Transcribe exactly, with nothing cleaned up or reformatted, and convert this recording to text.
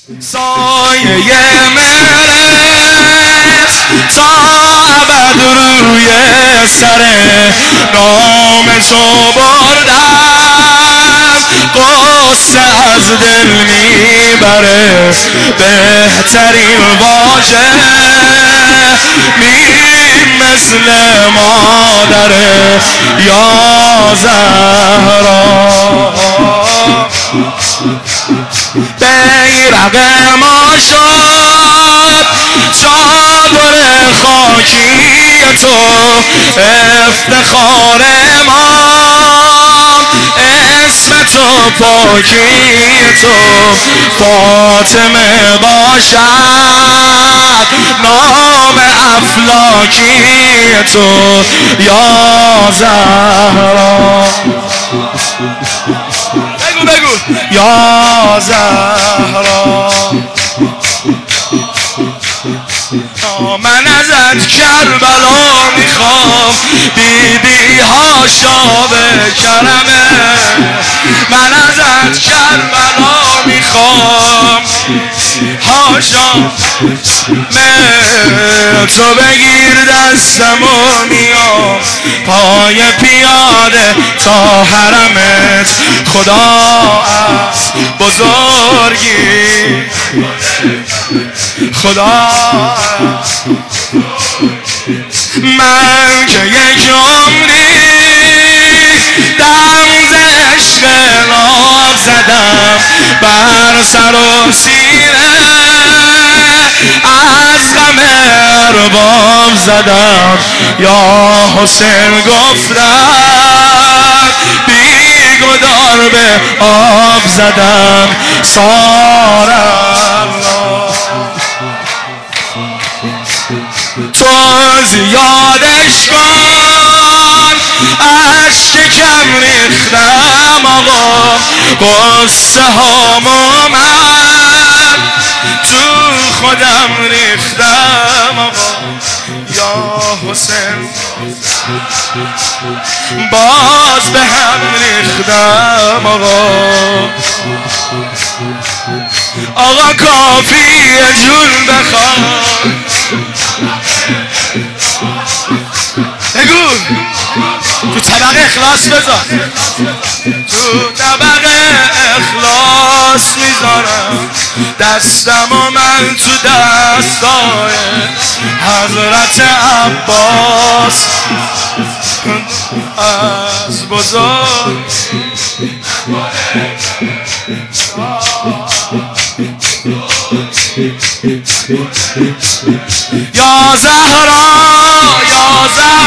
سایه مرس تا ابد روی سره نام تو بردم قصه از دل میبره بهترین واژه میم مثل مادره یا زهرا بیرق ما شد چادر خاکی تو افتخار ما اسم تو پاکی تو فاطمه باشد نام افلاکی تو یا زهرا بگو بگو یا زهرا من ازت کربلا میخوام بیبی ها شاب کرمه من ازت کربلا میخوام هاشا تو بگیر دستم و میام پای پیاده تا حرمت خدا از بزرگی خدا من که یک عمری دم ز عشق ناب زدم بر سر و سینه از غم ارباب زدم یا حسین گفتم بیگدار به آب زدم سارم تو زیادش کن عشق کم ریختم آقا قصه هامو من تو خودم ریختم آقا یا حسین باز به هم ریختم آقا آقا کافیه جون بخواد بگو تو طبق اخلاص بذار تو طبق اخلاص میذارم دستم و من تو دستای حضرت عباس از بزرگ یا زهرا یا زهرا